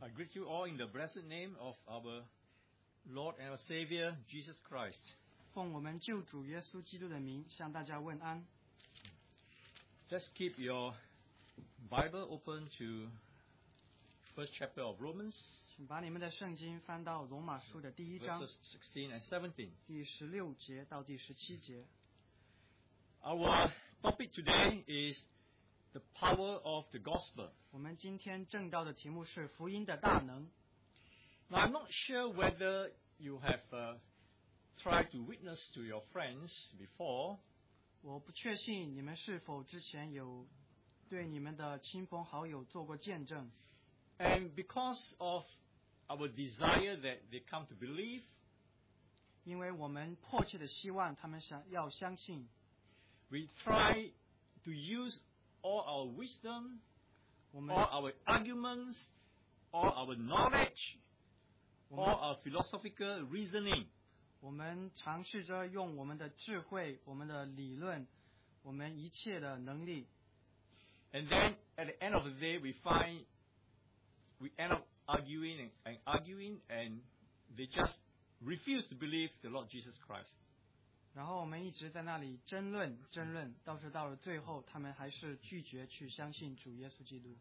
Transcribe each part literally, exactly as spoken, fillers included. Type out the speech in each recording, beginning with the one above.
I greet you all in the blessed name of our Lord and our Savior, Jesus Christ. 奉我们救主耶稣基督的名，向大家问安。 Let's keep your Bible open to first chapter of Romans, 请把你们的圣经翻到罗马书的第一章 verses sixteen and seventeen. 第十六节到第十七节。 Our topic today is the power of the gospel. 我们今天正道的题目是福音的大能。 Now, I'm not sure whether you have uh, tried to witness to your friends before. 我不确信你们是否之前有对你们的亲朋好友做过见证。 And because of our desire that they come to believe, 因为我们迫切的希望他们想要相信， we try to use all our wisdom, 我们 all our arguments, all our knowledge, 我 all 们 our philosophical reasoning, 我们尝试着用我们的智慧、我们的理论、我们一切的能力， and then at the end of the day, we find we end up arguing and, and arguing, and they just refuse to believe the Lord Jesus Christ. 然后我们一直在那里争论、争论，到是到了最后，他们还是拒绝去相信主耶稣基督。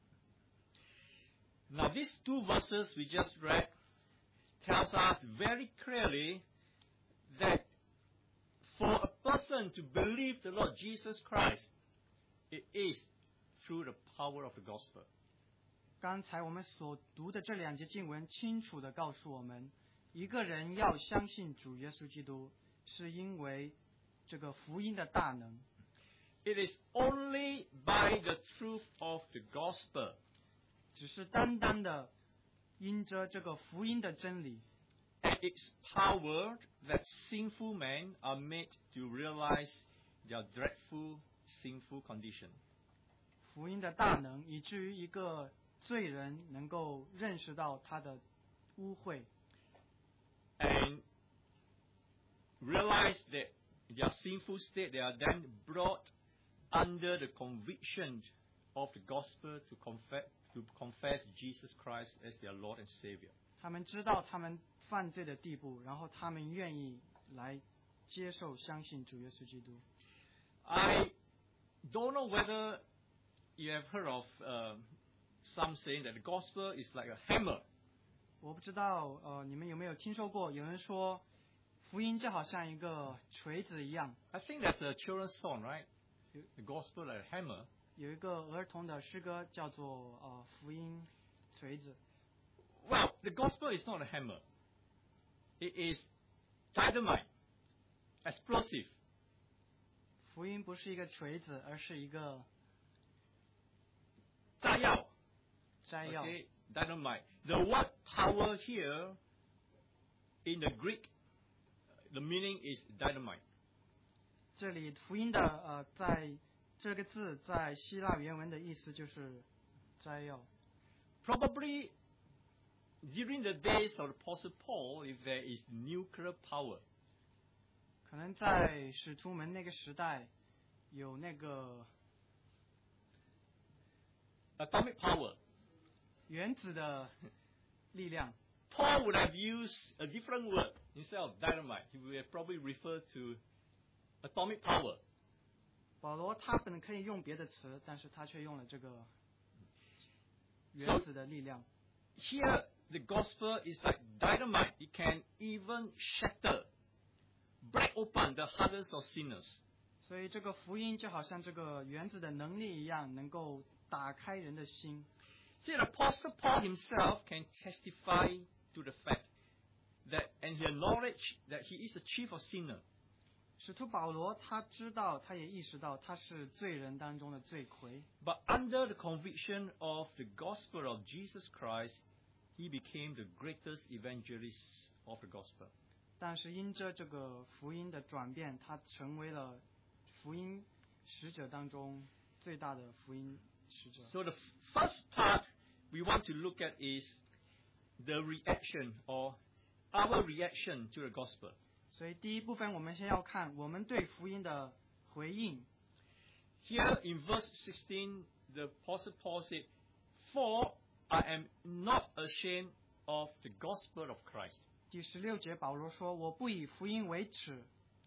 Now, these two verses we just read tells us very clearly that for a person to believe the Lord Jesus Christ, it is through the power of the gospel. 刚才我们所读的这两节经文，清楚地告诉我们，一个人要相信主耶稣基督，是因为这个福音的大能。 It is only by the truth of the gospel 只是单单的因着这个福音的真理， and its power that sinful men are made to realize their dreadful sinful condition. 福音的大能，以至于一个罪人能够认识到他的污秽， And realize that their sinful state, they are then brought under the conviction of the gospel to confess, to confess Jesus Christ as their Lord and Savior. 他们知道他们犯罪的地步，然后他们愿意来接受、相信主耶稣基督。 I don't know whether you have heard of uh, some saying that the gospel is like a hammer. 我不知道，呃，你们有没有听说过有人说，福音就好像一个锤子一样。 I think that's a children's song, right? The gospel like a hammer. 有一个儿童的诗歌叫做呃福音锤子。 Well, the gospel is not a hammer. It is dynamite, explosive. 福音不是一个锤子，而是一个炸药。 摘要。 Okay, dynamite. The word power here in the Greek, the meaning is dynamite. 这里福音的呃，在这个字在希腊原文的意思就是摘要。 Probably during the days of the Apostle Paul, if there is nuclear power, 可能在使徒们那个时代有那个 atomic power, 原子的力量， Paul would have used a different word instead of dynamite. He would have probably referred to atomic power. 保罗他本可以用别的词，但是他却用了这个原子的力量。 Here, the gospel is like dynamite. It can even shatter, break open the hearts of sinners. 所以这个福音就好像这个原子的能力一样，能够打开人的心。 See, the Apostle Paul himself can testify to the fact that, and he acknowledged that he is the chief of sinners. 使徒保罗他知道，他也意识到他是罪人当中的罪魁。 But under the conviction of the gospel of Jesus Christ, he became the greatest evangelist of the gospel. 但是因着这个福音的转变，他成为了福音使者当中最大的福音使者。 So the first part we want to look at is the reaction or our reaction to the gospel. 所以第一部分我们先要看我们对福音的回应。 Here in verse sixteen, the Apostle Paul said, "For I am not ashamed of the gospel of Christ. 第十六节，保罗说：“我不以福音为耻。”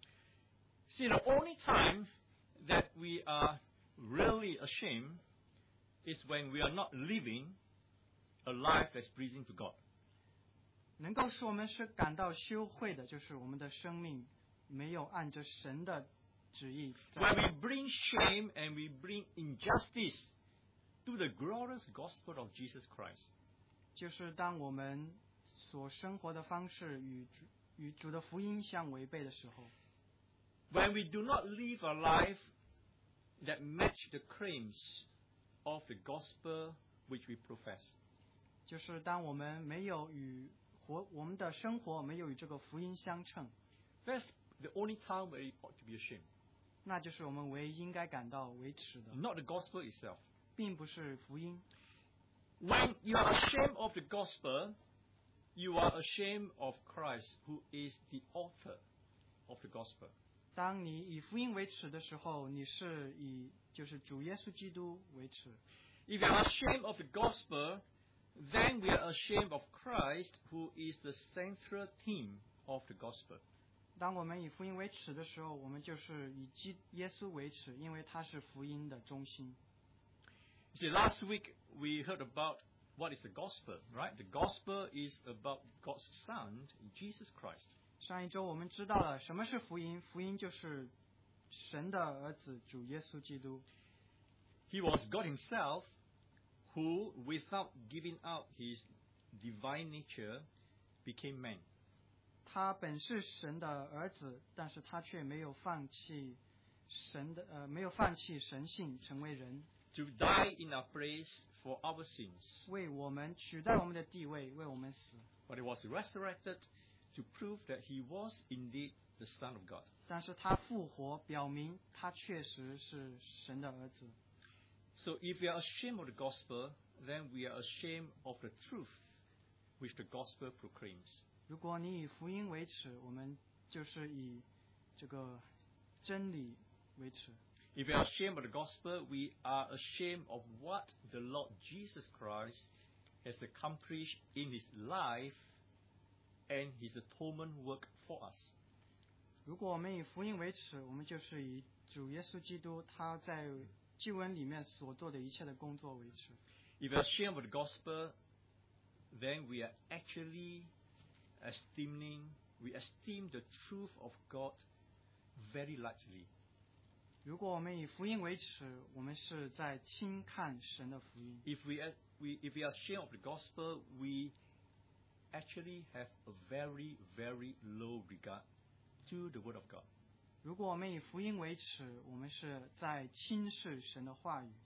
See, the only time that we are really ashamed is when we are not living a life that's pleasing to God. 能够使我们是感到羞愧的，就是我们的生命没有按着神的旨意在。 When we bring shame and we bring injustice to the glorious gospel of Jesus Christ. 就是当我们所生活的方式与主与主的福音相违背的时候， When we do not live a life that match the claims of the gospel which we profess. 就是当我们没有与活我们的生活没有与这个福音相称， That's the only time where we ought to be ashamed. 那就是我们唯一应该感到为耻的， Not the gospel itself. 并不是福音。 When you are ashamed of the gospel, you are ashamed of Christ, who is the author of the gospel. 当你以福音为耻的时候，你是以就是主耶稣基督为耻。 If you are ashamed of the gospel, then we are ashamed of Christ, who is the central theme of the gospel. 当我们以福音为耻的时候，我们就是以基耶稣为耻，因为他是福音的中心。 See, last week we heard about what is the gospel, right? The gospel is about God's Son, Jesus Christ. 上一周我们知道了什么是福音，福音就是神的儿子主耶稣基督。 He was God himself who, without giving up his divine nature, became man. 他本是神的儿子，但是他却没有放弃神的呃没有放弃神性，成为人， To die in our place for our sins. 为我们取代我们的地位，为我们死。 But he was resurrected to prove that he was indeed the Son of God. 但是他复活，表明他确实是神的儿子。 So if we are ashamed of the gospel, then we are ashamed of the truth which the gospel proclaims. 如果你以福音为耻，我们就是以这个真理为耻。 If we are ashamed of the gospel, we are ashamed of what the Lord Jesus Christ has accomplished in his life and his atonement work for us. 如果我们以福音为耻，我们就是以主耶稣基督他在救恩里面所做的一切的工作为耻。 If we are ashamed of the gospel, then we are actually esteeming, we esteem the truth of God very lightly. 如果我们以福音为耻，我们是在轻看神的福音。 If we are, we, if we are ashamed of the gospel, we actually have a very, very low regard to the word of God. 如果我们以福音为耻，我们是在轻视神的话语。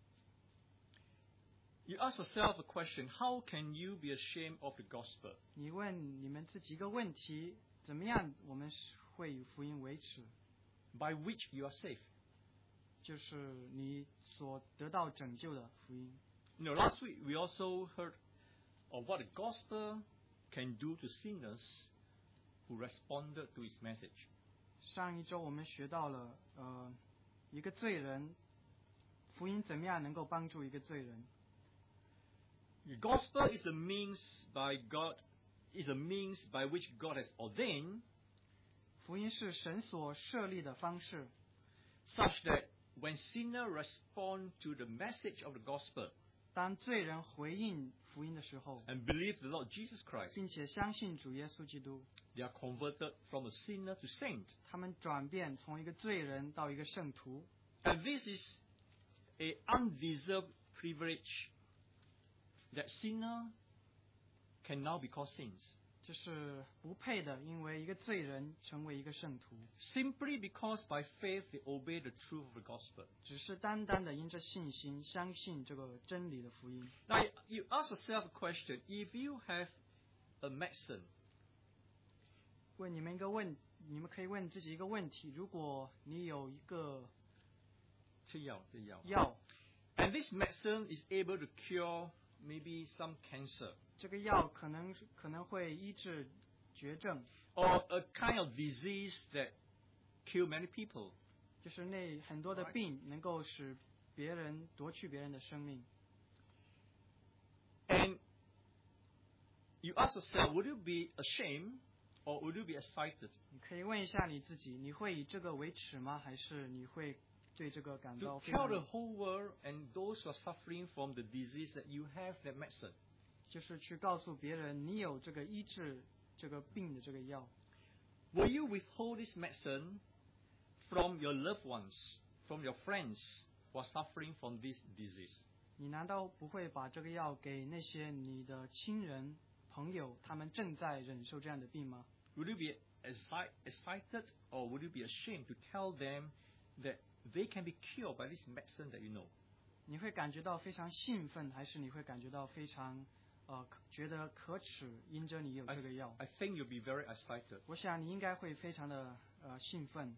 You ask yourself a question, how can you be ashamed of the gospel? 你问你们自己一个问题：怎么样我们会以福音为耻？ By which you are saved. 就是你所得到拯救的福音。 You know, last week we also heard of what the gospel can do to sinners who responded to his message. 上一周我们学到了，呃，一个罪人，福音怎么样能够帮助一个罪人？ The gospel is a means by God, is a means by which God has ordained, 福音是神所设立的方式， such that when sinners respond to the message of the gospel 当罪人回应福音的时候， and believe the Lord Jesus Christ, 并且相信主耶稣基督， they are converted from a sinner to saint. 他们转变从一个罪人到一个圣徒。 And this is a undeserved privilege that sinner can now be called saints. 这是不配的，因为一个罪人成为一个圣徒， Simply because by faith they obey the truth of the gospel. 只是单单的因着信心相信这个真理的福音。 Now you ask yourself a question, if you have a medicine, 问你们一个问，你们可以问自己一个问题：如果你有一个吃药，吃药。 药， and this medicine is able to cure maybe some cancer 这个药可能可能会医治绝症， or a kind of disease that kill many people. 就是那很多的病能够使别人夺去别人的生命。 And you ask yourself, would you be ashamed or would you be excited 你可以问一下你自己，你会以这个为耻吗？还是你会对这个感 to 到非 tell the 常， whole world and those who are suffering from the disease that you have that medicine? 就是去告诉别人你有这个医治这个病的这个药？ Will you withhold this medicine from your loved ones, from your friends who are suffering from this disease? 你难道不会把这个药给那些你的亲人、朋友，他们正在忍受这样的病吗？ Would you be exci- excited or would you be ashamed to tell them that they can be cured by this medicine that you know? 你会感觉到非常兴奋，还是你会感觉到非常呃觉得可耻，因着你有 I, 这个药？ I think you'll be very excited. 我想你应该会非常的呃兴奋。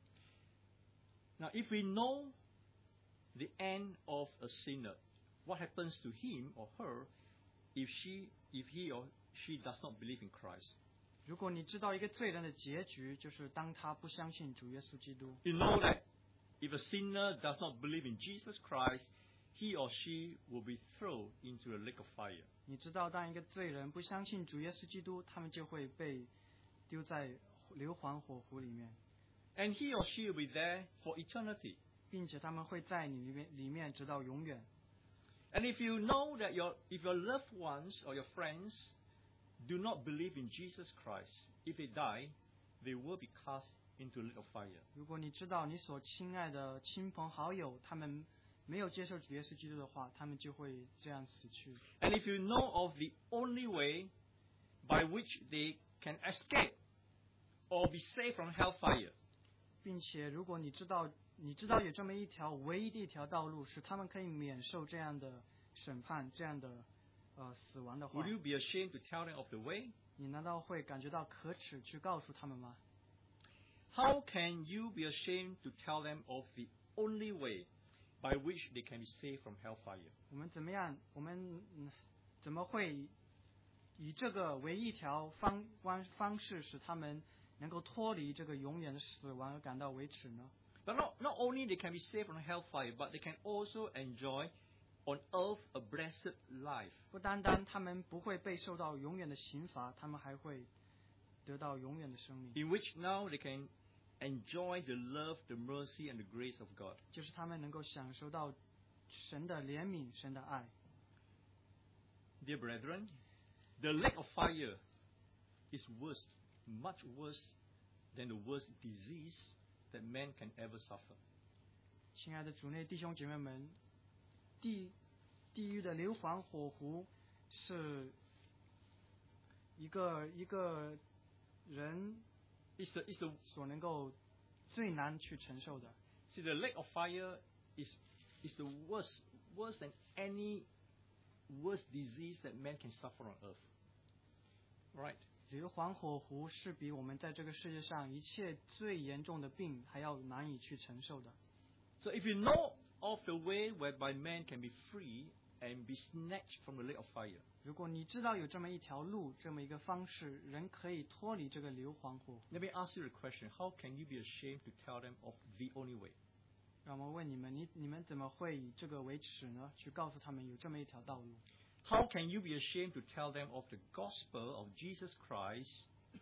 Now, if we know the end of a sinner, what happens to him or her if she, if he or she does not believe in Christ? 如果你知道一个罪人的结局，就是当他不相信主耶稣基督， You know that if a sinner does not believe in Jesus Christ, he or she will be thrown into a lake of fire. 你知道当一个罪人不相信主耶稣基督，他们就会被丢在硫磺火湖里面， And he or she will be there for eternity. 并且他们会在你里面里面直到永远。 And if you know that your, if your loved ones or your friends do not believe in Jesus Christ, if they die, they will be cast into a lake of fire. 如果你知道你所亲爱的亲朋好友他们没有接受主耶稣基督的话，他们就会这样死去。 And if you know of the only way by which they can escape or be saved from hellfire, 并且如果你知道你知道有这么一条唯一的一条道路，使他们可以免受这样的审判、这样的呃死亡的话 would，you be ashamed to tell them of the way? 你难道会感觉到可耻去告诉他们吗？ How can you be ashamed to tell them of the only way by which they can be saved from hellfire? 我们怎么样？我们、嗯、怎么会以这个为一条方方方式，使他们能够脱离这个永远的死亡而感到为耻呢？ But not, not only they can be saved from hellfire, but they can also enjoy on earth a blessed life. 不单单他们不会被受到永远的刑罚，他们还会得到永远的生命， In which now they can enjoy the love, the mercy, and the grace of God. 就是他们能够享受到神的怜悯、神的爱。 Dear brethren, the lake of fire is worse, much worse than the worst disease that man can ever suffer. 亲爱的主内弟兄姐妹们，地地狱的硫磺火湖是一个一个人 It's the, it's the, 所能够最难去承受的。 see, the lake of fire is, is the worst, worse than any worst disease that man can suffer on earth. Right? 硫磺火湖是比我们在这个世界上一切最严重的病还要难以去承受的。 So if you know of the way whereby man can be free and be snatched from the lake of fire, 如果你知道有这么一条路，这么一个方式，人可以脱离这个硫磺火湖， let me ask you a question. How can you be ashamed to tell them of the only way? 让我问你们，你你们怎么会以这个为耻呢？去告诉他们有这么一条道路？ How can you be ashamed to tell them of the gospel of Jesus Christ,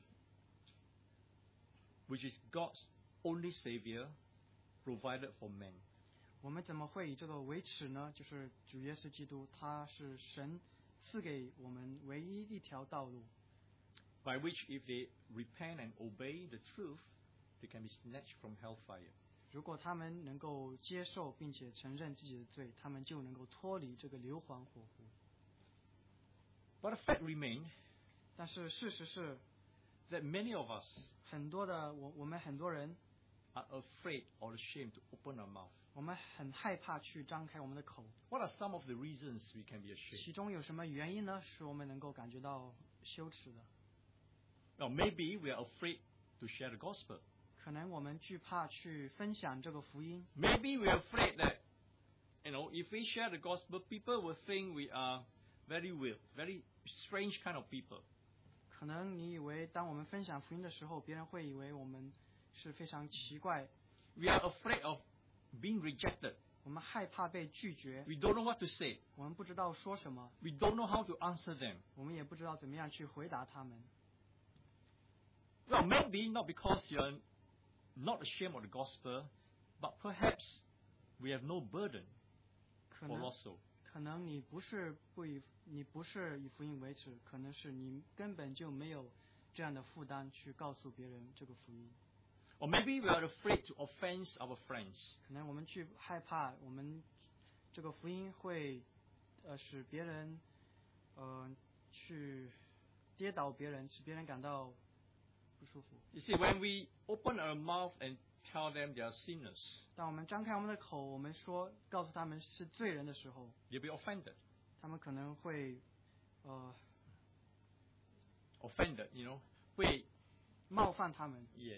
which is God's only Savior, provided for men? 我们怎么会以这个为耻呢？就是主耶稣基督，他是神赐给我们唯一一条道路， By which, if they repent and obey the truth, they can be snatched from hellfire. 如果他们能够接受并且承认自己的罪，他们就能够脱离这个硫磺火湖。 But the fact remains 但是事实是， that many of us 很多的我我们很多人， are afraid or ashamed to open our mouth. 我们很害怕去张开我们的口。 What are some of the reasons we can be 其 ashamed? 中有什么原因呢？使我们能够感觉到羞耻的？ Now, maybe we are afraid to share the gospel. 可能我们惧怕去分享这个福音， Maybe we are afraid that, you know, if we share the gospel, people will think we are very weird, very strange kind of people. 可能你以为当我们分享福音的时候，别人会以为我们是非常奇怪， We are afraid of being rejected. 我们害怕被拒绝， We don't know what to say. 我们不知道说什么， We don't know how to answer them. 我们也不知道怎么样去回答他们。 Well, maybe not because you're not ashamed of the gospel, but perhaps we have no burden 可 for 能 lost soul. 可能你不是不以你不是以福音为耻，可能是你根本就没有这样的负担去告诉别人这个福音。 Or maybe we are afraid to offend our friends. 可能我们去害怕我们这个福音会呃使别人呃去跌倒别人，使别人感到不舒服。 You see, when we open our mouth and tell them they are sinners, 当我们张开我们的口，我们说告诉他们是罪人的时候， they'll be offended. 他们可能会呃 Offended, you know. Wait, 冒犯他们。 yes.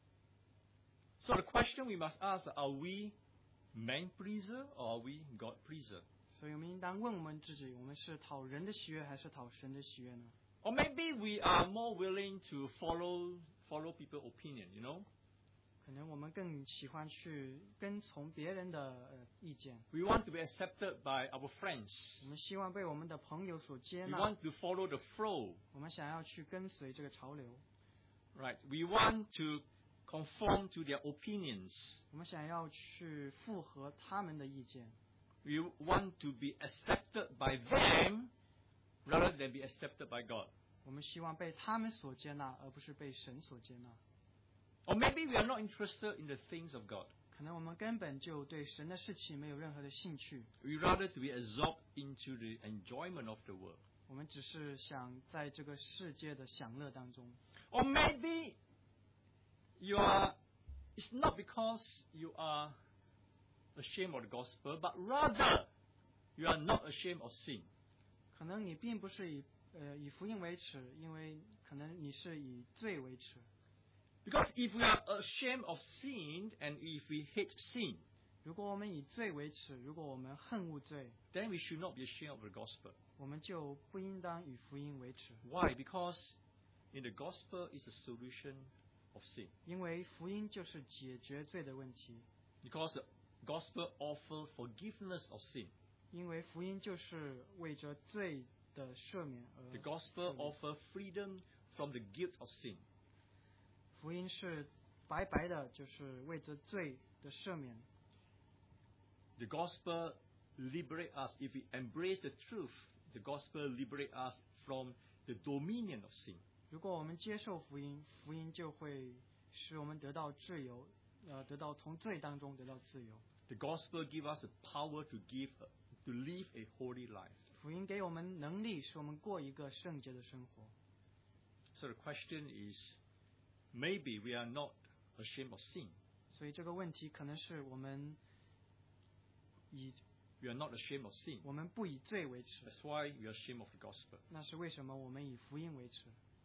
So the question we must ask, are we man pleaser or are we God pleaser? 所以我们应当问我们自己：我们是讨人的喜悦，还是讨神的喜悦呢？ Or maybe we are more willing to follow follow people's opinion, you know. 可能我们更喜欢去跟从别人的呃意见， We want to be accepted by our friends. 我们希望被我们的朋友所接 We 纳， want to follow the flow, 我们想要去跟随这个潮流， right? We want to conform to their opinions. 我们想要去附和他们的意见， We want to be accepted by them rather than be accepted by God. 我们希望被他们所接纳，而不是被神所接纳。 Or maybe we are not interested in the things of God. 可能我们根本就对神的事情没有任何的兴趣， We rather to be absorbed into the enjoyment of the world. 我们只是想在这个世界的享乐当中。 Or maybe you are, it's not because you are ashamed of the gospel, but rather you are not ashamed of sin. 可能你并不是以呃以福音为耻，因为可能你是以罪为耻。 Because if we are ashamed of sin and if we hate sin, 如果我们以罪为耻，如果我们恨恶罪， then we should not be ashamed of the gospel. 我们就不应当以福音为耻， Why? Because in the gospel is a solution of sin. 因为福音就是解决罪的问题， Because the gospel offers forgiveness of sin. 因为福音就是为着罪的赦免 The 而。 gospel offers freedom from the guilt of sin. 福音是白白的，就是为着罪的赦免。 The gospel liberates us. If we embrace the truth, the gospel liberates us from the dominion of sin. 如果我们接受福音，福音就会使我们得到自由，呃，得到从罪当中得到自由。 The gospel gives us the power to give, to live a holy life. 福音给我们能力，使我们过一个圣洁的生活。 So the question is, maybe we are not ashamed of sin. 所以这个问题可能是我们以 We are not ashamed of sin. 我们不以罪为耻， That's why we are ashamed of the gospel. 那是为什么我们以福音为耻？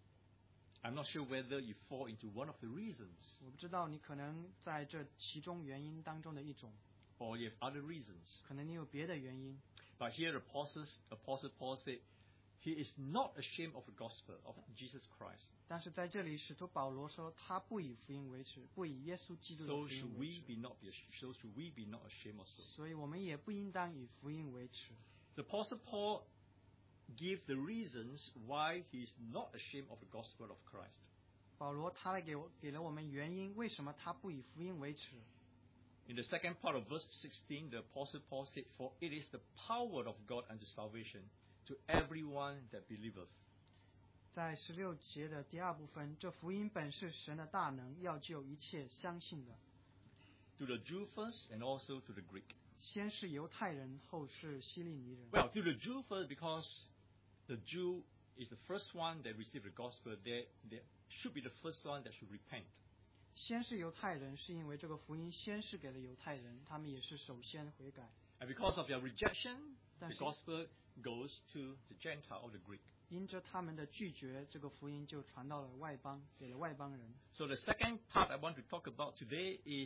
I'm not sure whether you fall into one of the reasons 我不知道你可能在这其中原因当中的一种， or you have other reasons. 可能你有别的原因。 But here the Apostle, Apostle Paul said, he is not ashamed of the gospel of Jesus Christ. 但是在这里，使徒保罗说他不以福音为耻，不以耶稣基督的 So 福 should 音为 we 耻。 be not be ashamed, so should we be not ashamed also. 所以我们也不应当以福音为耻。 The Apostle Paul gives the reasons why he is not ashamed of the gospel of Christ. 保罗他来给我给了我们原因，为什么他不以福音为耻？ In the second part of verse sixteen, the Apostle Paul said, For it is the power of God unto salvation to everyone that believeth. 在十六节的第二部分，这福音本是神的大能，要救一切相信的， To the Jew first and also to the Greek. 先是犹太人，后是希利尼人。 Well, to the Jew first, because the Jew is the first one that received the gospel, they, they should be the first one that should repent. 先是犹太人，是因为这个福音先是给了犹太人，他们也是首先悔改。 And because of their rejection, the 但是 gospel goes to the Gentile or the Greek. 因着他们的拒绝，这个福音就传到了外邦，给了外邦人。 So the second part I want to talk about today is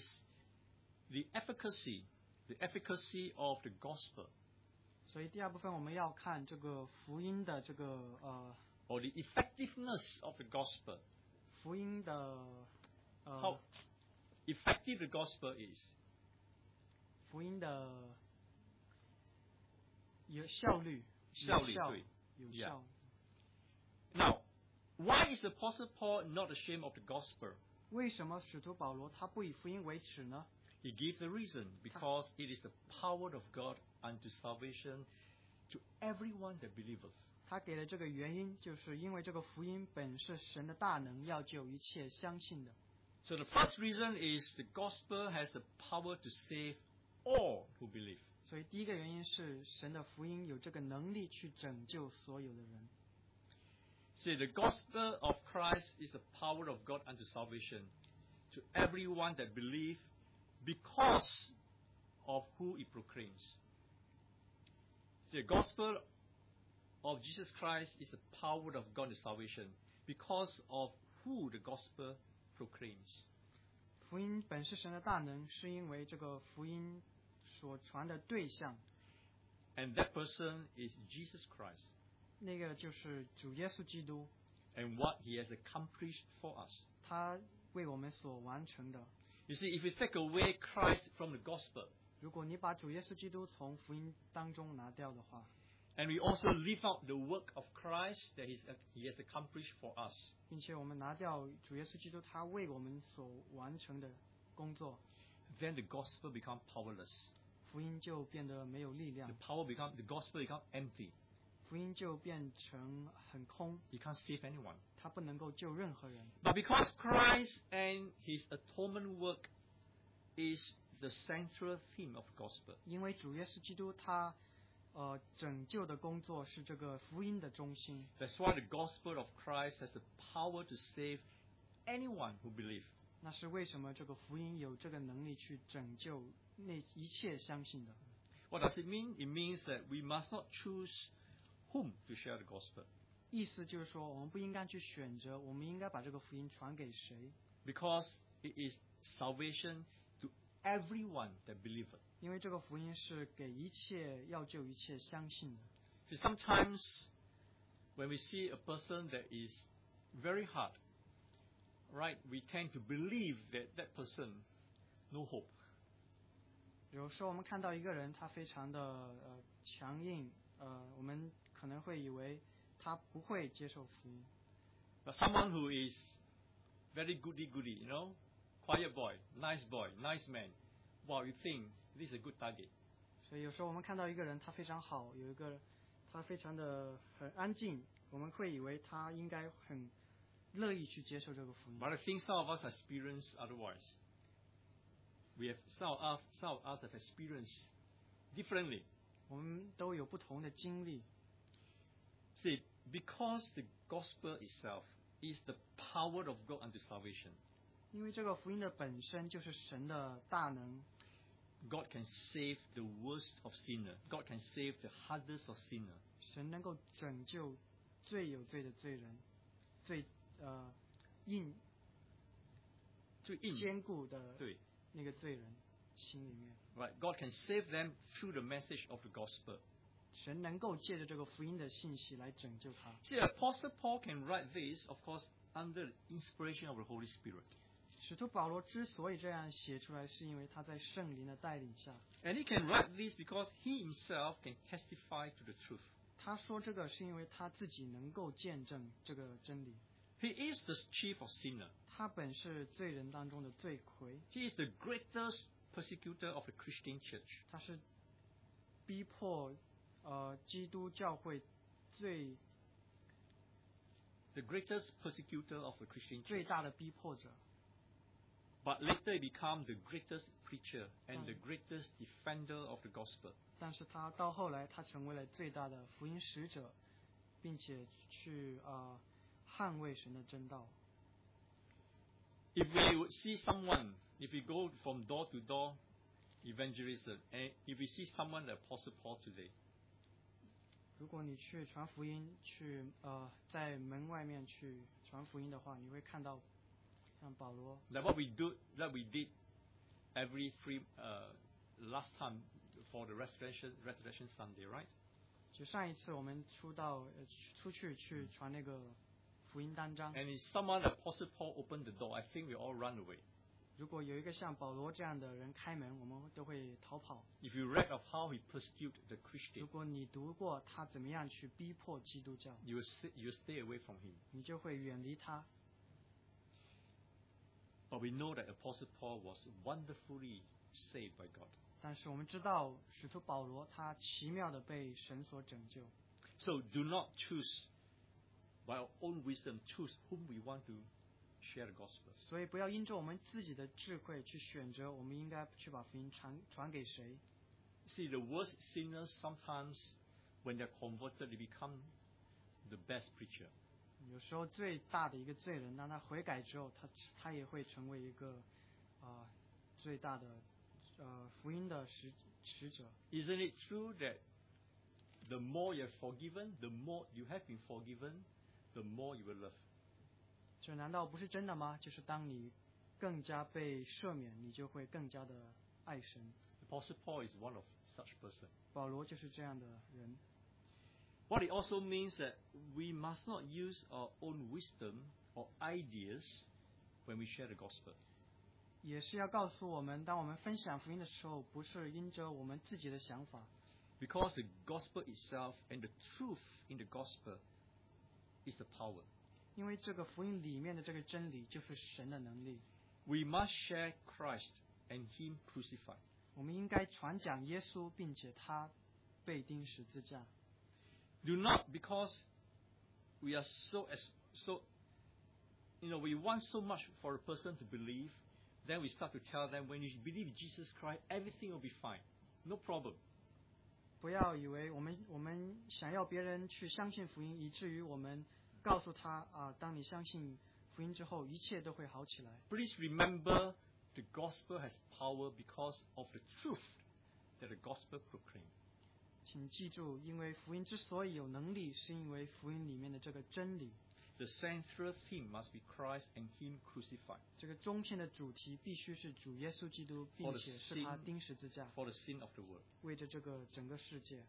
the efficacy, the efficacy of the gospel, 所以第二部分我们要看这个福音的这个呃 or the effectiveness of the gospel. 福音的 How 呃 effective the gospel is. 福音的有效率， 效率， 有效， 对。 有 Yeah. 效。 Now, why is the Apostle Paul not ashamed of the gospel? 为什么使徒保罗他不以福音为耻呢？ He gives the reason, because it is the power of God unto salvation to everyone that believeth. 他给了这个原因，就是因为这个福音本是神的大能，要救一切相信的。 So the first reason is the gospel has the power to save all who believe. 所以第一个原因是神的福音有这个能力去拯救所有的人。 See, the gospel of Christ is the power of God unto salvation to everyone that believe because of who it proclaims. See, the gospel of Jesus Christ is the power of God unto salvation because of who the gospel proclaims. 福音本是神的大能，是因为这个福音所传的对象， And that person is Jesus Christ 那个就是主耶稣基督， and what he has accomplished for us. 他为我们所完成的。 You see, if we take away Christ from the gospel, 如果你把主耶稣基督从福音当中拿掉的话， and we also leave out the work of Christ that he's, he has accomplished for us, 并且我们拿掉主耶稣基督他为我们所完成的工作， then the gospel becomes powerless. 福音就变得没有力 The 量， power become the gospel become empty. 福音就变成很空， He can't save anyone. 它不能够救任何人。 But because Christ and his atonement work is the central theme of the gospel, 因为主耶稣基督他呃拯救的工作是这个福音的中心， that's why the gospel of Christ has the power to save anyone who believes. 那是为什么这个福音有这个能力去拯救那一切相信的。 What does it mean? It means that we must not choose whom to share the gospel, 意思就是说，我们不应该去选择，我们应该把这个福音传给谁， because it is salvation to everyone that believeth. 因为这个福音是给一切要救一切相信的。 See, sometimes when we see a person that is very hard, right, we tend to believe that that person no hope. 有时候我们看到一个人他非常的呃强硬，呃，我们可能会以为他不会接受福音。 But someone who is very goody goody, you know, quiet boy, nice boy, nice man, wow, you think this is a good target. 所以有时候我们看到一个人他非常好，有一个他非常的很安静，我们会以为他应该很乐意去接受这个福音。 But I think some of us experience otherwise. We have some of us, some of us have experienced differently. 我们都有不同的经历， See, because the gospel itself is the power of God unto salvation, 因为这个福音的本身就是神的大能， God can save the worst of sinner. God can save the hardest of sinner. 神能够拯救最有罪的罪人，最呃硬最硬， 坚固的对， 那个罪人心里面， right? God can save them through the message of the gospel. 神能够借着这个福音的信息来拯救他。 See, Apostle Paul can write this, of course, under the inspiration of the Holy Spirit. 使徒保罗之所以这样写出来，是因为他在圣灵的带领下。 And he can write this because he himself can testify to the truth. 他说这个是因为他自己能够见证这个真理。 He is the chief of sinner. 他本是罪人当中的罪魁， He is the greatest persecutor of the Christian church. 他是逼迫呃基督教会最 The greatest persecutor of the Christian 最 church. 大的逼迫者。 But later he became the greatest preacher and the Mm. greatest defender of the gospel. 但是他到后来，他成为了最大的福音使者，并且去呃捍卫神的真道。 If we would see someone, if we go from door to door evangelism, and if we see someone like Apostle Paul today, 如果你去传福音，去呃在门外面去传福音的话，你会看到像保罗， like what we do, like we did every free uh, last time for the resurrection resurrection Sunday, right? 就上一次我们出到呃出去去传那个福音单章， And if someone like Apostle Paul opened the door, I think we all run away. 如果有一个像保罗这样的人开门，我们都会逃跑。 If you read of how he persecuted the 如 Christian, 果你读过他怎么样去逼迫基督教， you will, stay, you will stay away from him. 你就会远离他。 But we know that Apostle Paul was wonderfully saved by God. 但是我们知道，使徒保罗他奇妙的被神所拯救。 So do not choose by our own wisdom, choose whom we want to share the gospel. 所以不要因着我们自己的智慧去选择，我们应该去把福音传传给谁。 See, the worst sinners sometimes, when they're converted, they become the best preacher. 有时候最大的一个罪人，当他悔改之后，他他也会成为一个啊、呃、最大的呃福音的使使者。 Isn't it true that the more you have forgiven, the more you have been forgiven, the more you will love? 这难道不是真的吗？就是当你更加被赦免，你就会更加的爱神。 Apostle Paul is one of such person. 保罗就是这样的人。 What it also means that we must not use our own wisdom or ideas when we share the gospel. 也是要告诉我们，当我们分享福音的时候，不是因着我们自己的想法， Because the gospel itself and the truth in the gospel is the power. 因为这个福音里面的这个真理就是神的能力。 We must share Christ and Him crucified. 我们应该传讲耶稣，并且他被钉十字架。 Do not because we are so as so you know we want so much for a person to believe, then we start to tell them when you believe in Jesus Christ, everything will be fine, no problem. 不要以为我们我们想要别人去相信福音，以至于我们告诉他啊，当你相信福音之后，一切都会好起来。 Please remember the gospel has power because of the truth that the gospel proclaims. 请记住，因为福音之所以有能力，是因为福音里面的这个真理。 The central theme must be Christ and Him crucified 这个中心的主题必须是主耶稣基督，并且是他钉十字架， for the sin of the world. 为着这个整个世界。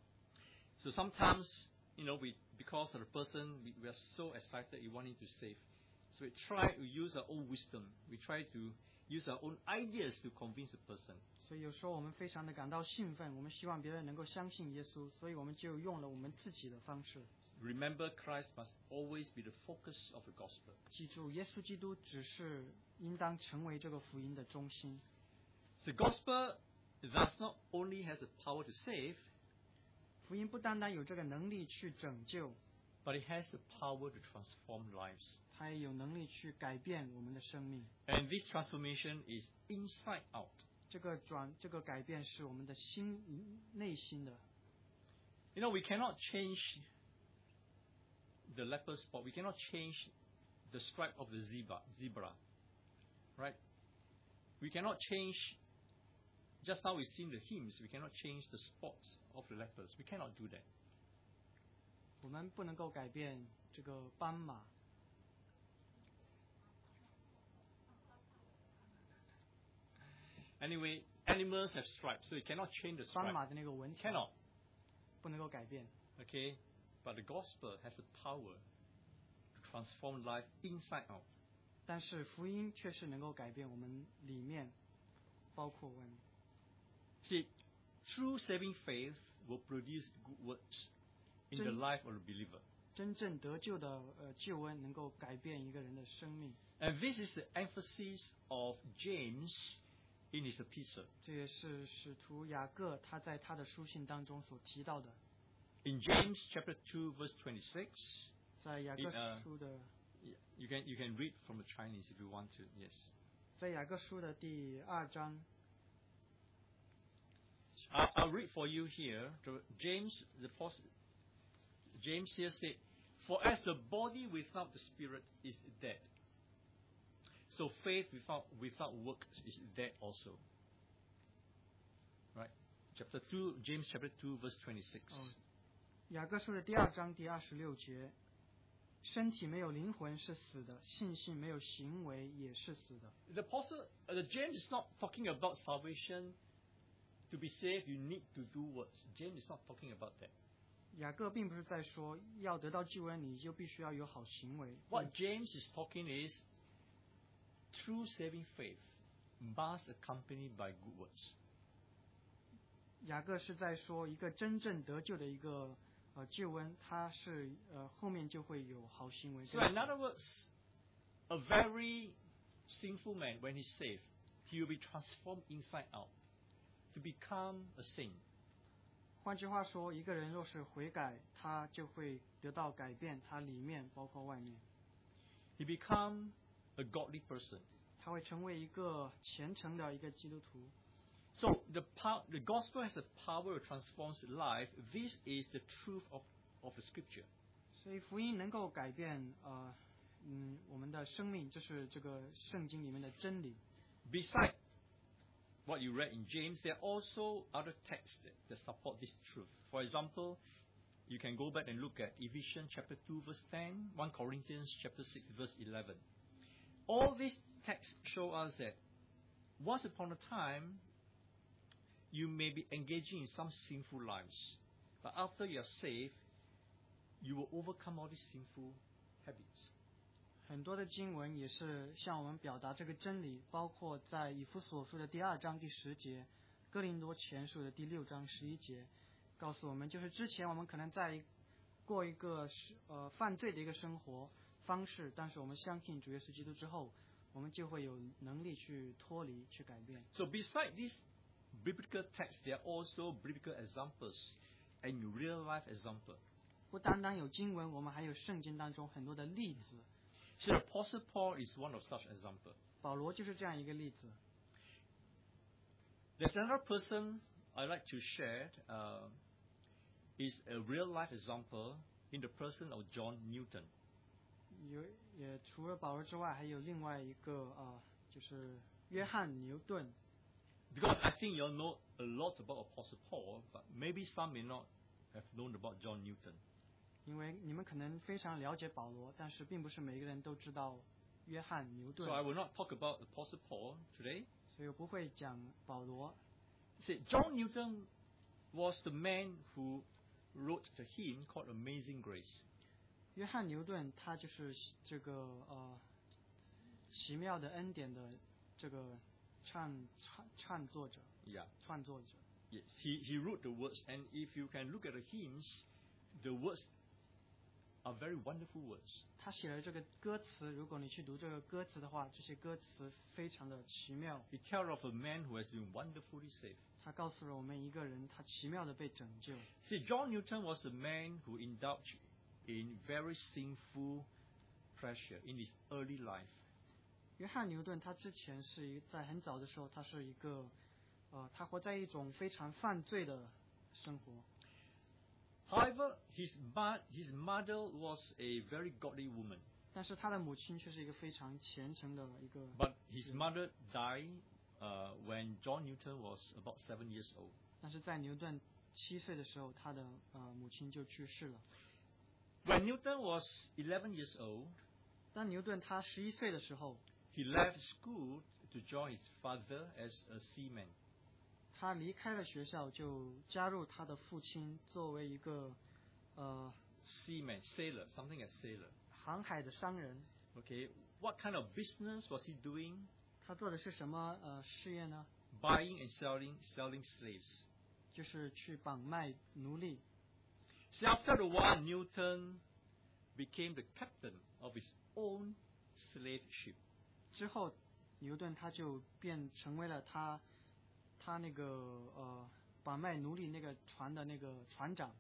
So sometimes, you know, we because of the person, we, we are so excited, we want him to save. So we try to use our own wisdom. We try to use our own ideas to convince the person. 所以有时候我们非常的感到兴奋，我们希望别人能够相信耶稣，所以我们就用了我们自己的方式。 Remember, Christ must always be the focus of the gospel. 记住，耶稣基督只是应当成为这个福音的中心。 The gospel does not only has the power to save, 福音不单单有这个能力去拯救， but it has the power to transform lives. 它也有能力去改变我们的生命。 And this transformation is inside out. 这个转，这个改变是我们的心内心的。 You know, we cannot change the leper spot. We cannot change the stripe of the zebra, zebra, right? We cannot change, just now we've seen the hymns, we cannot change the spots of the lepers. We cannot do that. 我们不能够改变这个斑马。 Anyway, animals have stripes, so you cannot change the 斑 stripe. 马的那个纹条 Cannot, 不能够改变， okay? But the gospel has the power to transform life inside out. 但是福音却是能够改变我们里面，包括我们。 See, true saving faith will produce good works in the 真- life of the believer. 真正得救的呃救恩能够改变一个人的生命， And this is the emphasis of James in his epistle. 这也是使徒雅各他在他的书信当中所提到的。 In James chapter two verse twenty-six, 在雅各 It, uh, 书的 you can you can read from the Chinese if you want to. Yes. 在雅各书的第二章， I'll, I'll read for you here. The- James the apostle, James here said, "For as the body without the spirit is dead, so faith without without works is dead also." Right? Chapter two, James chapter two verse twenty-six. 哦雅各书的第二章第二十六节，身体没有灵魂是死的，信心没有行为也是死的。 The apostle, uh, the James is not talking about salvation. To be saved, you need to do works. James is not talking about that. 雅各并不是在说要得到救恩，你就必须要有好行为。 What James is talking is true saving faith must accompanied by good words. 雅各是在说一个真正得救的一个呃救恩，它是呃后面就会有好行为 So 跟 in 随。 other words, a very sinful man, when he's saved, he will be transformed inside out to become a saint. 换句话说，一个人若是悔改，他就会得到改变，他里面包括外面， He become a godly person. 他会成为一个虔诚的一个基督徒。 So the pow- the gospel has the power to transform life. This is the truth of, of the scripture. 所以福音能够改变呃嗯我们的生命，这是这个圣经里面的真理。 Besides what you read in James, there are also other texts that, that support this truth. For example, you can go back and look at Ephesians chapter two verse ten, First Corinthians chapter six verse eleven. All these texts show us that once upon a time, you may be engaging in some sinful lives. But after you are saved, you will overcome all these sinful habits. 很多的经文也是向我们表达这个真理，包括在以弗所书的第二章第十节，哥林多前书的第六章十一节，告诉我们，就是之前我们可能在过一个呃犯罪的一个生活方式，但是我们相信主耶稣基督之后，我们就会有能力去脱离、去改变。 So beside these biblical texts, there are also biblical examples and real life examples. 不单单有经文，我们还有圣经当中很多的例子。 So the Apostle Paul is one of such examples. 保罗就是这样一个例子。 There's another person I'd like to share, uh, is a real life example in the person of John Newton. 有也除了保罗之外，还有另外一个啊、呃，就是约翰牛顿。 Because I think you all know a lot about Apostle Paul, but maybe some may not have known about John Newton. 因为你们可能非常了解保罗，但是并不是每个人都知道约翰牛顿， So I will not talk about Apostle Paul today. 所以我不会讲保罗。 See, John Newton was the man who wrote the hymn called Amazing Grace. 约翰牛顿他就是这个呃奇妙的恩典的这个唱唱唱作者， Yeah. 创作者。 Yes, he, he wrote the words, and if you can look at the hymns, the words are very wonderful words. 他写了这个歌词，如果你去读这个歌词的话，这些歌词非常的奇妙。 It tells of a man who has been wonderfully saved. 他告诉了我们一个人，他奇妙的被拯救。 See, John Newton was a man who indulged in very sinful pleasure in his early life. 约翰牛顿他之前是一在很早的时候，他是一个呃，他活在一种非常犯罪的生活。 However, his, ma- his mother was a very godly woman, 但是他的母亲却是一个非常虔诚的一个， but his mother died uh, when John Newton was about seven years old. 但是在牛顿七岁的时候，他的呃母亲就去世了。 When Newton was eleven years old, 当牛顿他十一岁的时候， he left school to join his father as a seaman. 他离开了学校，就加入他的父亲，作为一个呃 Seaman, sailor, something as sailor. 航海的商人。 Okay, what kind of business was he doing? 他做的是什么呃事业呢？ Buying and selling, selling slaves. 就是去绑卖奴隶。 See, after a while, Newton became the captain of his own slave ship. 之后，牛顿他就变成为了他他那个呃绑卖奴隶那个船的那个船长。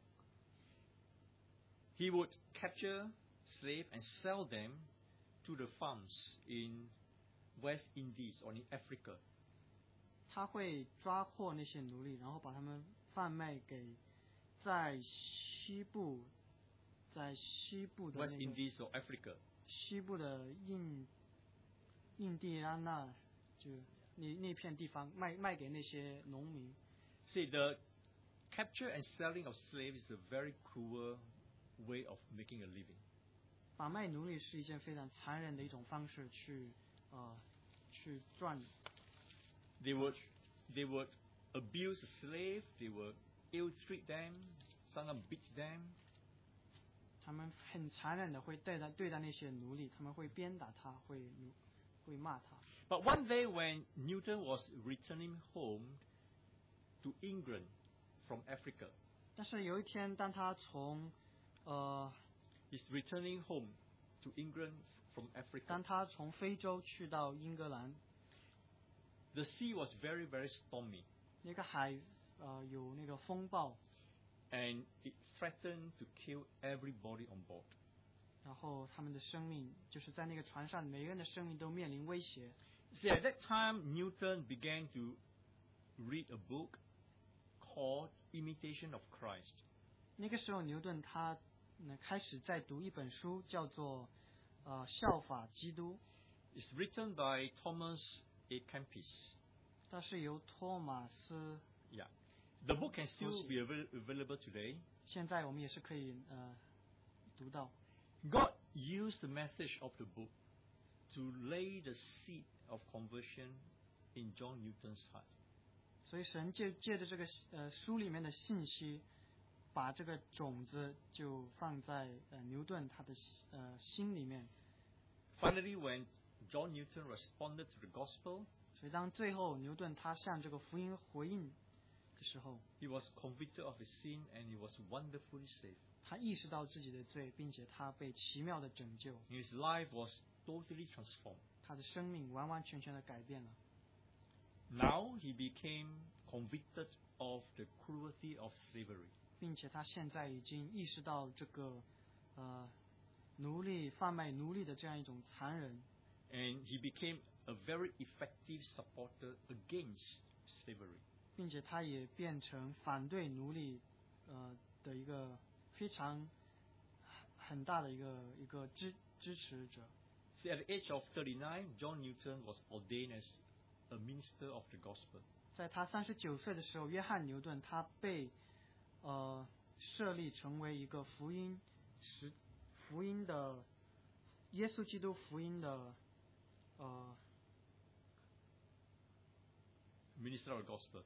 He would capture slaves and sell them to the farms in West Indies or in Africa. 他会抓获那些奴隶，然后把他们贩卖给在西部，在西部的 West 那个 Indies or Africa. 西部的印印第安纳，就那那片地方卖卖给那些农民。 See, the capture and selling of slaves is a very cruel way of making a living. 绑卖奴隶是一件非常残忍的一种方式去呃去赚。 They would, they would abuse the slave, they would ill-treat them, sometimes beat them. 他们很残忍的会对待对待那些奴隶，他们会鞭打他，会会骂他。 But one day when Newton was returning home to England from Africa, 但是有一天，当他从呃 he's returning home to England from Africa. 当他从非洲去到英格兰， The sea was very, very stormy, 那个海呃有那个风暴， and it threatened to kill everybody on board. 然后他们的生命就是在那个船上，每个人的生命都面临威胁。 See, at that time, Newton began to read a book called Imitation of Christ. 那个时候，牛顿他呢开始在读一本书，叫做呃效法基督， It's written by Thomas A. Kempis. 它是由托马斯， Yeah. The book can still be avail- available today. 现在我们也是可以呃读到。 God used the message of the book to lay the seed of conversion in John Newton's heart. 所以神借借着这个呃书里面的信息，把这个种子就放在呃牛顿他的呃心里面。 Finally, when John Newton responded to the gospel, 所以当最后牛顿他向这个福音回应的时候， he was convicted of his sin and he was wonderfully saved. 他意识到自己的罪，并且他被奇妙的拯救， His life was totally transformed. 他的生命完完全全的改变了。 Now he became convicted of the cruelty of slavery. 并且他现在已经意识到这个呃奴隶贩卖奴隶的这样一种残忍， And he became a very effective supporter against slavery. 并且他也变成反对奴隶呃的一个非常很大的一个一个支支持者。 See, at the age of thirty-nine, John Newton was ordained as a minister of the gospel. 在他三十九岁的时候，约翰牛顿他被呃设立成为一个福音实福音的耶稣基督福音的呃 Minister of the gospel.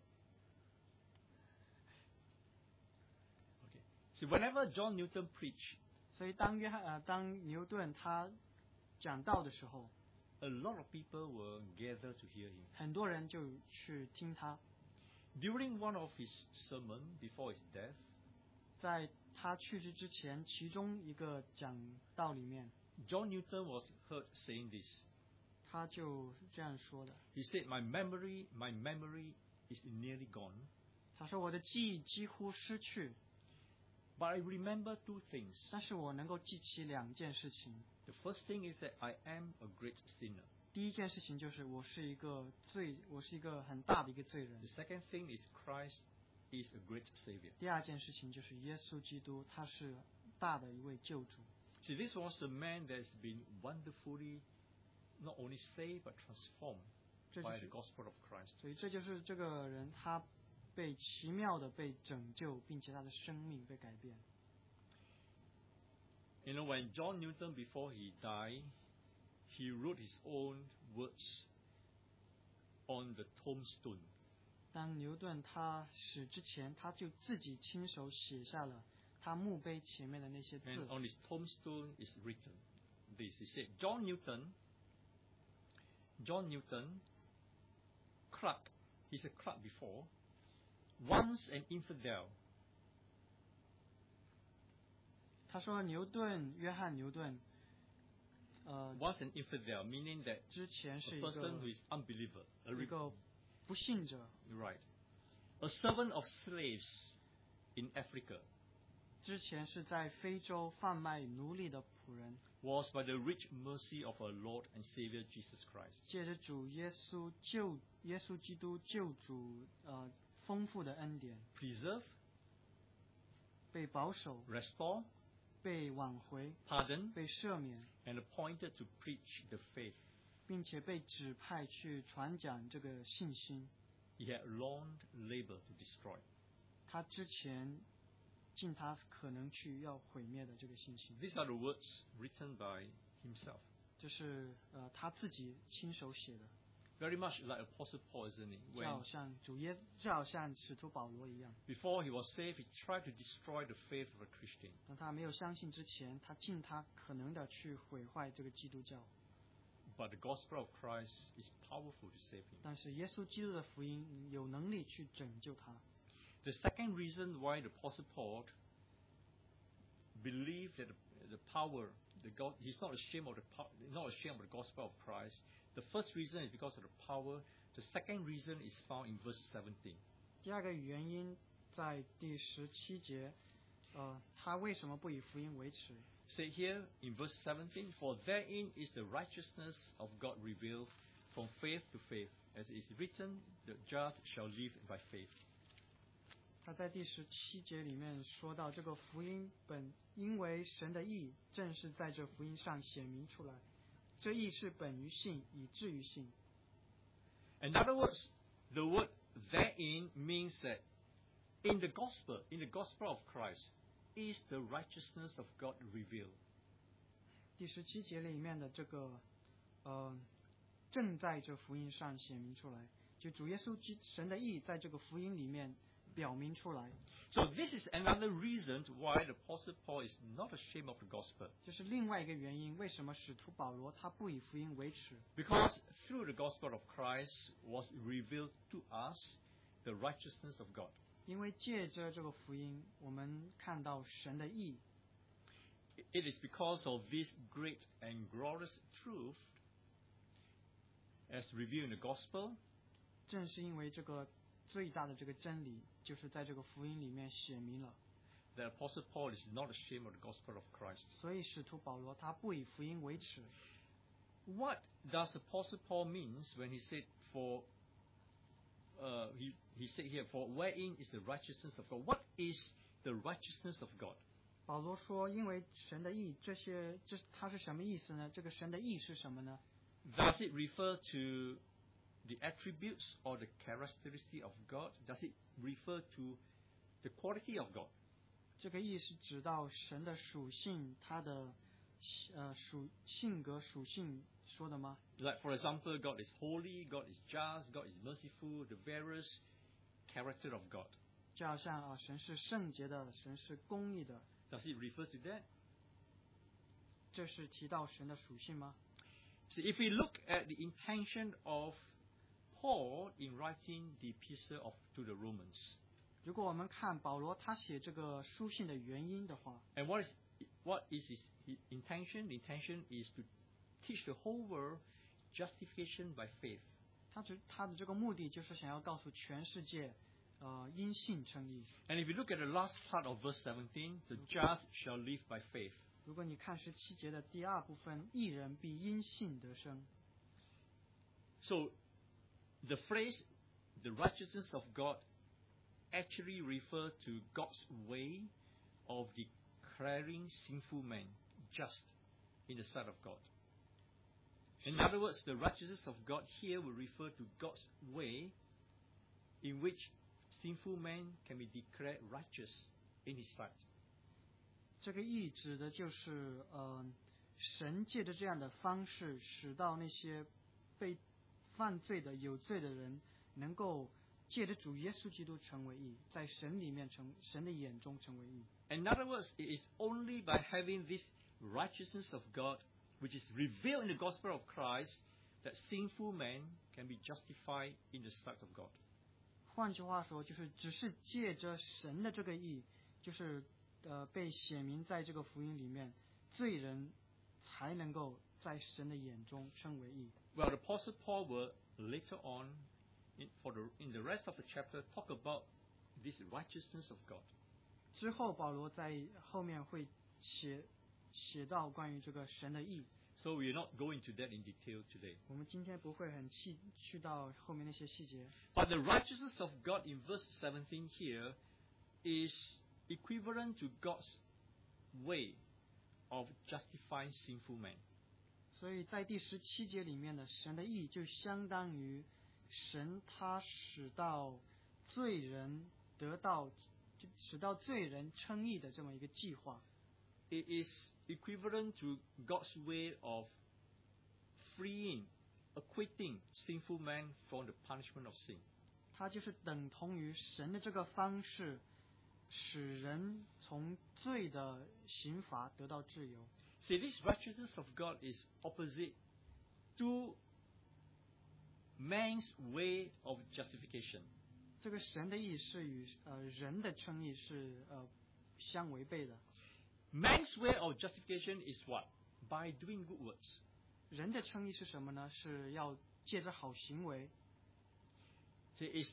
Okay. See, whenever John Newton preached, 所以当约翰呃当牛顿他讲道的时候， a lot of people were gathered to hear him. 很多人就去听他。 During one of his sermon before his death, 在他去世之前，其中一个讲道里面， John Newton was heard saying this. 他就这样说的。 He said, "My memory, my memory is nearly gone, 他说：“我的记忆几乎失去， but I remember two things. 但是我能够记起两件事情。 The first thing is that I am a great sinner. 第一件事情就是我是一个罪，我是一个很大的一个罪人 The。second thing is Christ is a great Savior." 第二件事情就是耶稣基督，他是大的一位救主。 See, this was a man that's been wonderfully not only saved but transformed 这就 by 是 the gospel of Christ. 所以这就是这个人他被奇妙的被拯救，并且他的生命被改变。 You know, when John Newton, before he died, he wrote his own words on the tombstone. 当牛顿他死之前，他就自己亲手写下了他墓碑前面的那些字。 And on his tombstone is written this. He said, John Newton, John Newton, clerk, he's a clerk before, once an infidel, 他说牛顿，约翰牛顿，呃， once an infidel, meaning that 之前 a 是一个 person who is unbeliever, a 一 re- 个不信者， right, a servant of slaves in Africa, 之前是在非洲贩卖奴隶的仆人， was by the rich mercy of our Lord and Savior Jesus Christ, 借着主耶稣救耶稣基督救主呃丰富的恩典， preserved, 被保守， restored, 被挽回， pardoned, 被赦免， and appointed to preach the faith 并且被指派去传讲这个信心。 he had long labored to destroy. 他之前尽他可能去要毁灭的这个信心， These are the words written by himself. 这是呃他自己亲手写的， Very much like Apostle Paul, isn't it? 就 When 好像主耶，就好像使徒保罗一样。 before he was saved, he tried to destroy the faith of a Christian. 当他没有相信之前，他尽他可能的去毁坏这个基督教。 but the gospel of Christ is powerful to save him. 但是耶稣基督的福音有能力去拯救他。 The second reason why the Apostle Paul believed that the, the power, the God, he's not ashamed of the power, not ashamed of the gospel of Christ. The first reason is because of the power. The second reason is found in verse seventeen. 第二个原因在第十七节，呃，他为什么不以福音为耻？ Say here in verse seventeen, for therein is the righteousness of God revealed from faith to faith, as it is written, the just shall live by faith. 他在第十七节里面说到，这个福音本因为神的义，正是在这福音上显明出来。这义是本于信，以至于信。 In other words, the word therein means that in the gospel, in the gospel of Christ, is the righteousness of God revealed. 第十七节里面的这个，呃，正在这福音上显明出来，就主耶稣基神的义在这个福音里面表明出来。 So this is another reason why the Apostle Paul is not ashamed of the gospel. 这是另外一个原因，为什么使徒保罗他不以福音为耻？ Because through the gospel of Christ was revealed to us the righteousness of God. 因为借着这个福音，我们看到神的义。 It is because of this great and glorious truth as revealed in the gospel 正是因为这个最大的这个真理，就是在这个福音里面显明了。 that Apostle Paul is not ashamed of the gospel of Christ. 所以使徒保罗他不以福音为耻。 What does Apostle Paul means when he said, for uh, he, he said here, for wherein is the righteousness of God? What is the righteousness of God? 保罗说，因为神的义，这些这他是什么意思呢？这个神的义是什么呢？ Does it refer to the attributes or the characteristic of God? Does it refer to the quality of God? 这个义是指到神的属性，他的呃属性格属性说的吗？ Like, for example, God is holy, God is just, God is merciful, the various character of God. 就好像啊，神是圣洁的，神是公义的， Does it refer to that? 这是提到神的属性吗？ See, if we look at the intention of Paul in writing the epistle of to the Romans, 如果我们看保罗他写这个书信的原因的话， and what is what is his intention? The intention is to teach the whole world justification by faith. 他只他的这个目的就是想要告诉全世界，呃，因信称义。 And if you look at the last part of verse seventeen, the just shall live by faith. 如果你看十七节的第二部分，义人必因信得生。 So, the phrase "the righteousness of God" actually refer to God's way of declaring sinful men just in the sight of God. In other words, the righteousness of God here will refer to God's way in which sinful men can be declared righteous in His sight. 这个义指的就是呃，神借着这样的方式，使到那些被犯罪的有罪的人，能够借着主耶稣基督成为义，在神里面成神的眼中成为义。 In other words, it is only by having this righteousness of God, which is revealed in the gospel of Christ, that sinful men can be justified in the sight of God. 换句话说，就是只是借着神的这个义，就是呃被显明在这个福音里面，罪人才能够在神的眼中称为义。 Well, the Apostle Paul will later on, in, for the, in the rest of the chapter, talk about this righteousness of God. 之后保罗在后面会写写到关于这个神的义。 So we are not going to that in detail today. 我们今天不会很细去到后面那些细节， But the righteousness of God in verse seventeen here is equivalent to God's way of justifying sinful men. 所以在第十七节里面的神的义就相当于神他使到罪人得到，就使到罪人称义的这么一个计划。 It is equivalent to God's way of freeing, acquitting sinful men from the punishment of sin. 它就是等同于神的这个方式，使人从罪的刑罚得到自由。 See, this righteousness of God is opposite to man's way of justification. 这个神的义是与呃人的称义是呃相违背的。 Man's way of justification is what? By doing good works. 人的称义是什么呢？是要借着好行为。 See, it's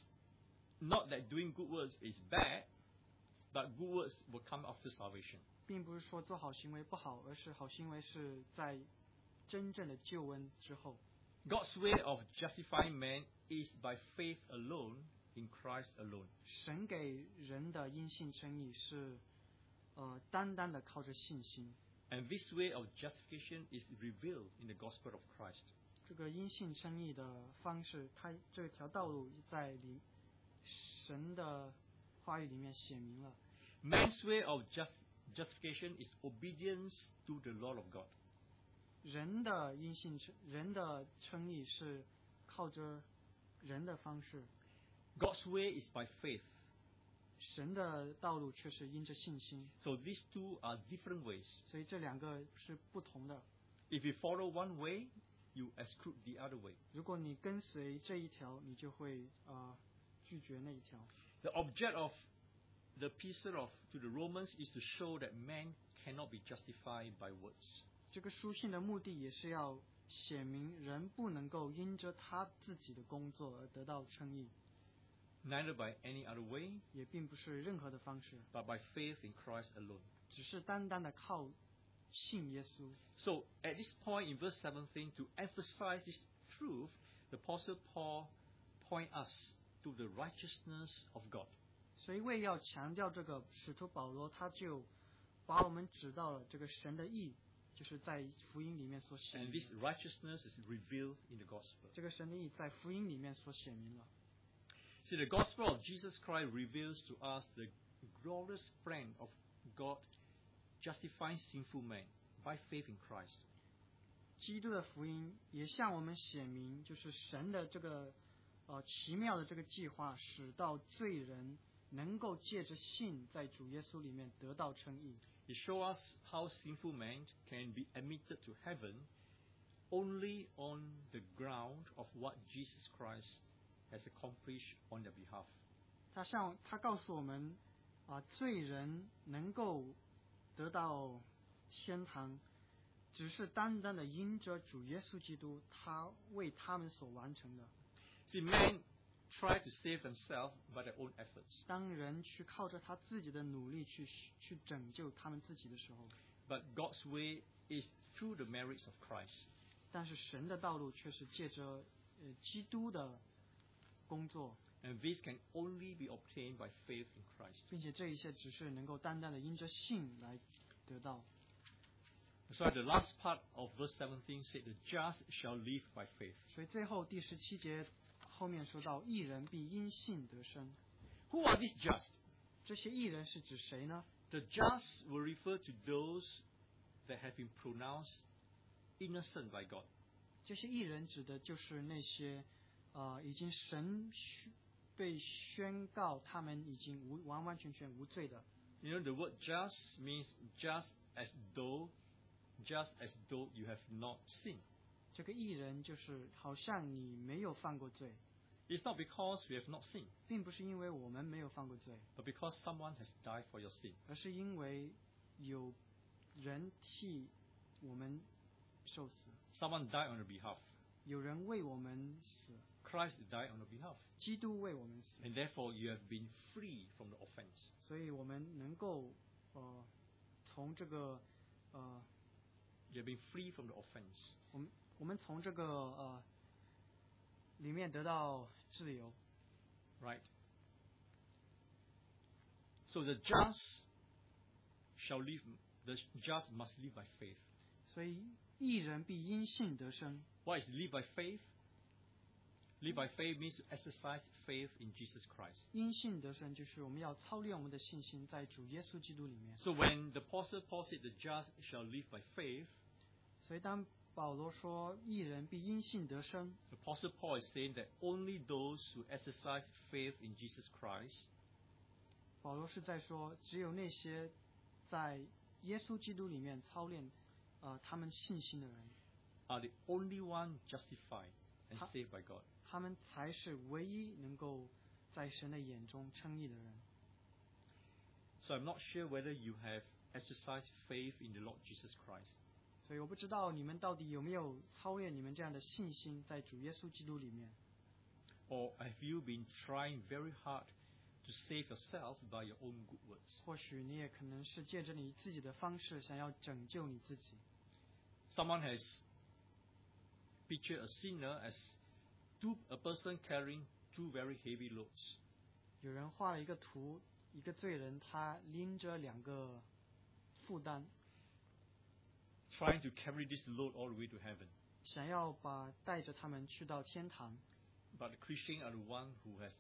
not that doing good works is bad, but good works will come after salvation. 并不是说做好行为不好，而是好行为是在真正的救恩之后。 God's way of justifying man is by faith alone in Christ alone. 神给人的因信称义是呃单单的靠着信心。 And this way of justification is revealed in the gospel of Christ. 这个因信称义的方式，它这条道路在里神的话语里面显明了。 Man's way of just, justification is obedience to the law of God. 人的因信称人的称义是靠着人的方式。 God's way is by faith. 神的道路却是因着信心。 So these two are different ways. 所以这两个是不同的。 If you follow one way, you exclude the other way. 如果你跟随这一条，你就会呃拒绝那一条。 The object of the epistle of to the Romans is to show that man cannot be justified by works. 这个书信的目的也是要显明人不能够因着他自己的工作而得到称义。 Neither by any other way, 也并不是任何的方式， but by faith in Christ alone. 只是单单的靠信耶稣。 So at this point in verse seventeen, to emphasize this truth, the Apostle Paul point us to the righteousness of God. 所以为要强调这个，使徒保罗他就把我们指到了这个神的义，就是在福音里面所显 And 明 this 的。 righteousness is revealed in the gospel. 这个神的义在福音里面所显明了。 See, the gospel of Jesus Christ reveals to us the glorious plan of God justifying sinful man by faith in Christ. 基督的福音也向我们显明，就是神的这个呃奇妙的这个计划，使到罪人能够借着信在主耶稣里面得到称义。 It shows us how sinful man can be admitted to heaven only on the ground of what Jesus Christ has accomplished on their behalf. 他向他告诉我们啊、罪人能够得到天堂，只是单单的因着主耶稣基督他为他们所完成的。 See, men try to save themselves by their own efforts, 当人去靠着他自己的努力去去拯救他们自己的时候， but God's way is through the merits of Christ. 但是神的道路却是借着呃基督的工作， And this can only be obtained by faith in Christ. 并且这一切只是能够单单的因着信来得到。 That's why the last part of verse seventeen said, "The just shall live by faith." 所以最后第十七节后面说到，义人必因信得生。 Who are these just? 这些义人是指谁呢？ The just will refer to those that have been pronounced innocent by God. 这些义人指的就是那些呃已经神被宣告他们已经无完完全全无罪的。 You know, the word just means just as though, just as though you have not sinned. 这个义人就是好像你没有犯过罪， It's not because we have not sinned, 并不是因为我们没有犯过罪， but because someone has died for your sin. 而是因为有人替我们受死， Someone died on your behalf. 有人为我们死， Christ died on your behalf. 基督为我们死， And therefore you have been free from the offense. 所以我们能够呃从这个呃 You have been free from the offense. 我们我们从这个呃里面得到自由。 Right? So the just shall live, the just must live by faith. 所以义人必因信得生。 What is live by faith? Live by faith means to exercise faith in Jesus Christ. 因信得生就是我们要操练我们的信心在主耶稣基督里面。 So when the Apostle Paul said the just shall live by faith, 所以当保罗说义人必因信得生， the Apostle Paul is saying that only those who exercise faith in Jesus Christ 保罗是在说只有那些在耶稣基督里面操练呃他们信心的人， are the only one justified and 他 saved by God. 他们才是唯一能够在神的眼中称义的人。 So I'm not sure whether you have exercised faith in the Lord Jesus Christ. 所以我不知道你们到底有没有操练你们这样的信心在主耶稣基督里面， Or have you been trying very hard to save yourself by your own good works? 或许你也可能是借着你自己的方式想要拯救你自己。 Someone has pictured a sinner as two, a person carrying two very heavy loads. 有人画了一个图，一个罪人他拎着两个负担， Trying to carry this load all the way to heaven. 想要把带着他们去到天堂。 But the Christian are the one who has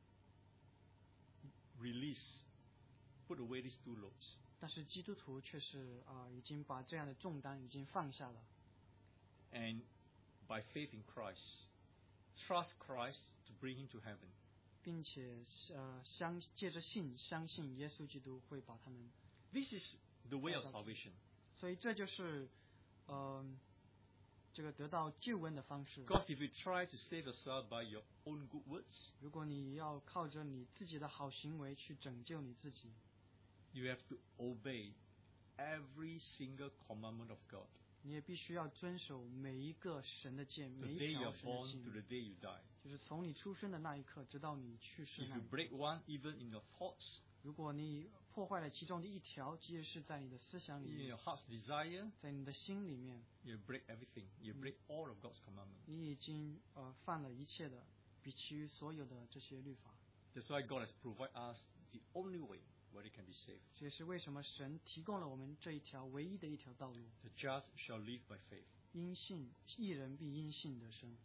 released, put away these two loads. 但是基督徒却是啊、呃已经把这样的重担已经放下了， And by faith in Christ, trust Christ to bring him to heaven. 并且呃相借着信相信耶稣基督会把他们， This is the way of salvation. 所以这就是嗯、呃这个得到救恩的方式。 Because if you try to save yourself by your own good works, 如果你要靠着你自己的好行为去拯救你自己， you have to obey every single commandment of God. 你也必须要遵守每一个神的诫， The 每一 day you 条 are 神的 born 诫 to 命， the day you die. 就是从你出生的那一刻直到你去世 If 那 you 一刻。 break one, even in your thoughts, 如果你破坏了其中的一条，即使是在你的思想里 in 面， your heart's desire, 在你的心里面， you break everything. You break all of God's commandments. 你已经呃犯了一切的，比其余所有的这些律法。 That's why God has provided us the only way where they can be saved. 这也是为什么神提供了我们这一条唯一的一条道路。 The just shall live by faith. 因信一人必因信得生。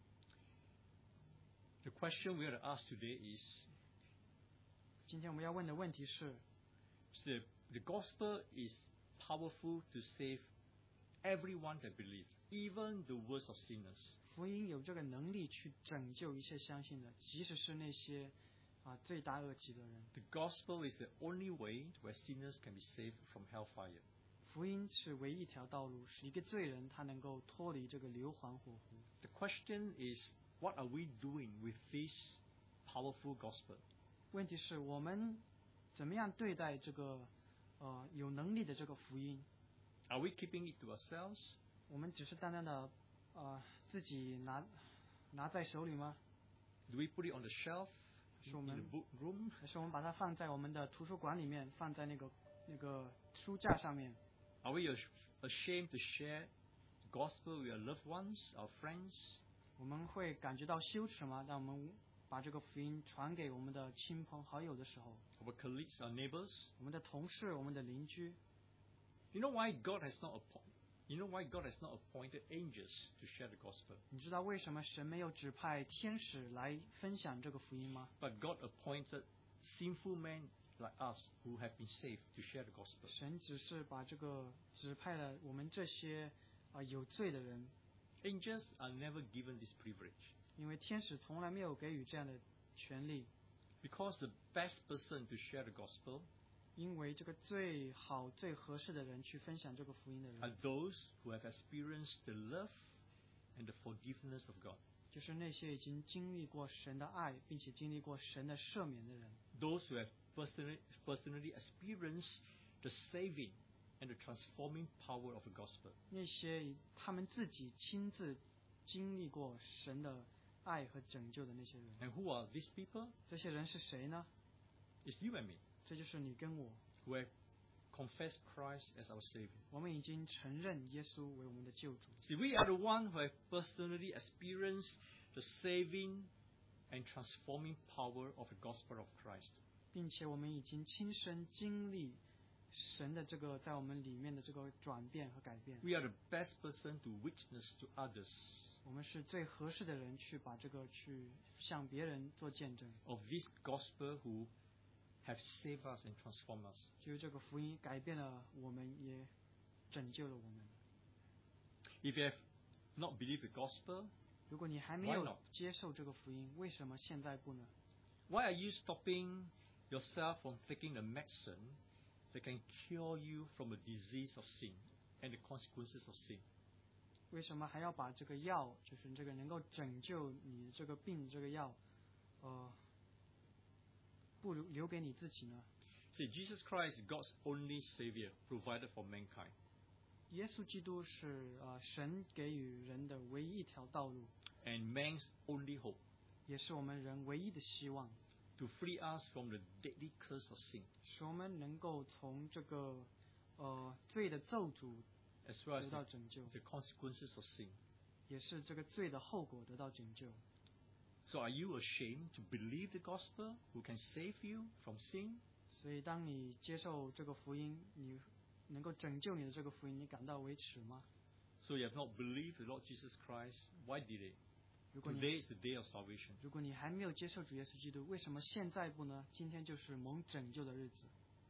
The question we have to ask today is, 今天我们要问的问题是： the, the gospel is powerful to save everyone that believes, even the worst of sinners. 福音有这个能力去拯救一切相信的，即使是那些啊罪大恶极的人。 The gospel is the only way where sinners can be saved from hellfire. 福音是唯一一条道路，使一个罪人他能够脱离这个硫磺火湖。 The question is, what are we doing with this powerful gospel? 问题是我们怎么样对待这个呃有能力的这个福音？ Are we keeping it to ourselves? 我们只是单单的呃自己拿拿在手里吗？ Do we put it on the shelf 是 in 我 the 们 book room? 还是我们把它放在我们的图书馆里面，放在那个那个书架上面？ Are we ash- ashamed to share the gospel with our loved ones, our friends? 我们会感觉到羞耻吗？当我们把这个福音传给我们的亲朋好友的时候， Our colleagues, our neighbors? 我们的同事、我们的邻居， You know why God has not appointed You know why God has not appointed angels to share the gospel? 你知道为什么神没有指派天使来分享这个福音吗？ But God appointed sinful men like us who have been saved to share the gospel. 神只是把这个指派了我们这些啊、有罪的人， Angels are never given this privilege 因为天使从来没有给予这样的权利， because the best person to share the gospel 因为这个最好、最合适的人去分享这个福音的 are 人， those who have experienced the love and the forgiveness of God. 就是那些已经经历过神的爱，并且经历过神的赦免的人， Those who have personally, personally experienced the saving and the transforming power of the gospel. 那些他们自己亲自经历过神的爱和拯救的那些人。 And who are these people? 这些人是谁呢？ It's you and me 这就是你跟我， who have confessed Christ as our Savior. 我们已经承认耶稣为我们的救主。 See, we are the one who have personally experienced the saving and transforming power of the gospel of Christ. 并且我们已经亲身经历神的这个在我们里面的这个转变和改变。 We are the best person to witness to others 我们是最合适的人去把这个去向别人做见证， of this gospel who have saved us and transformed us. 就是这个福音改变了我们，也拯救了我们。 If you have not believed the gospel, 如果你还没 Why 有 not? 接受这个福音，为什么现在不呢？ why are you stopping yourself from taking the medicine that can cure you from the disease of sin and the consequences of sin? 为什么还要把这个药，就是这个能够拯救你这个病这个药，呃，不留留给你自己呢？ See, Jesus Christ is God's only Savior provided for mankind. 耶稣基督是呃神给予人的唯一一条道路， And man's only hope 也是我们人唯一的希望， to free us from the deadly curse of sin, 使我们能够从这个呃罪的咒诅 as well as 得到 the, 拯救， the consequences of sin. 也是这个罪的后果得到拯救。 So are you ashamed to believe the gospel who can save you from sin? 所以，当你接受这个福音，你能够拯救你的这个福音，你感到为耻吗？ So you have not believed the Lord Jesus Christ. Why delay? 如果你 Today is the day of salvation. 如果你还没有接受主耶稣基督，为什么现在不呢？今天就是蒙拯救的日子。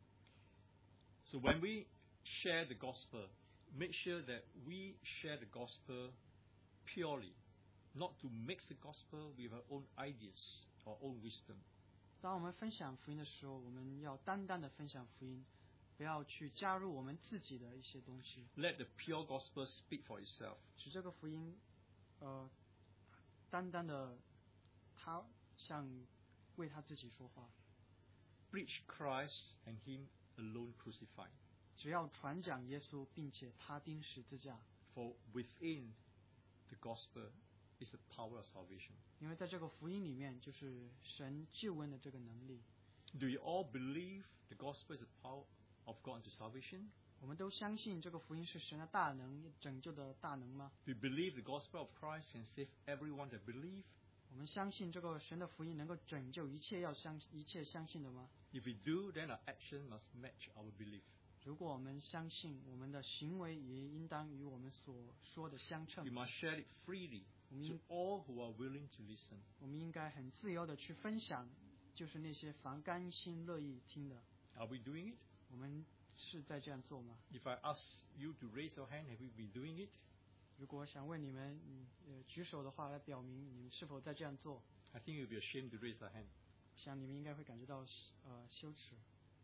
So when we share the gospel, make sure that we share the gospel purely, not to mix the gospel with our own ideas or own wisdom. 当我们分享福音的时候，我们要单单的分享福音，不要去加入我们自己的一些东西， Let the pure gospel speak for itself. 使这个福音，呃，单单的他像为他自己说话。 Preach Christ and Him alone crucified. 只要传讲耶稣，并且他钉十字架， For within the gospel is the power of salvation. 因为在这个福音里面，就是神救恩的这个能力。 Do you all believe the gospel is the power of God unto salvation? 我们都相信这个福音是神的大能，拯救的大能吗？ Do you believe the gospel of Christ can save everyone that believe? 我们相信这个神的福音能够拯救一切要相一切相信的吗？ If we do, then our action must match our belief. 如果我们相信，我们的行为也应当与我们所说的相 We 称。 must share it freely 我们 to 应 all who are willing to listen. 我们应该很自由的去分享，就是那些凡甘心乐意听的。 Are we doing it? 我们是在这样做吗？ If I ask you to raise your hand, have you been doing it? 如果想问你们，嗯呃，举手的话来表明你们是否在这样做， I think you'll be ashamed to raise your hand. 想你们应该会感觉到呃羞耻。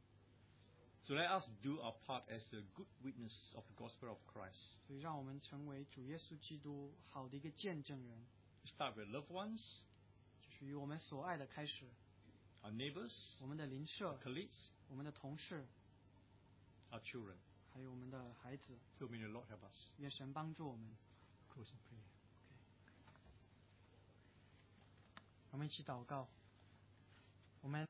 So let us do our part as a good witness of the gospel of Christ. 所以让我们成为主耶稣基督好的一个见证人， Start with loved ones, 就是与我们所爱的开始， our neighbors, 我们的邻舍 our、colleagues, 我们的同事， our children. 还有我们的孩子。 So may the Lord help us. 愿神帮助我们。 Close in prayer. 我们一起祷告。我们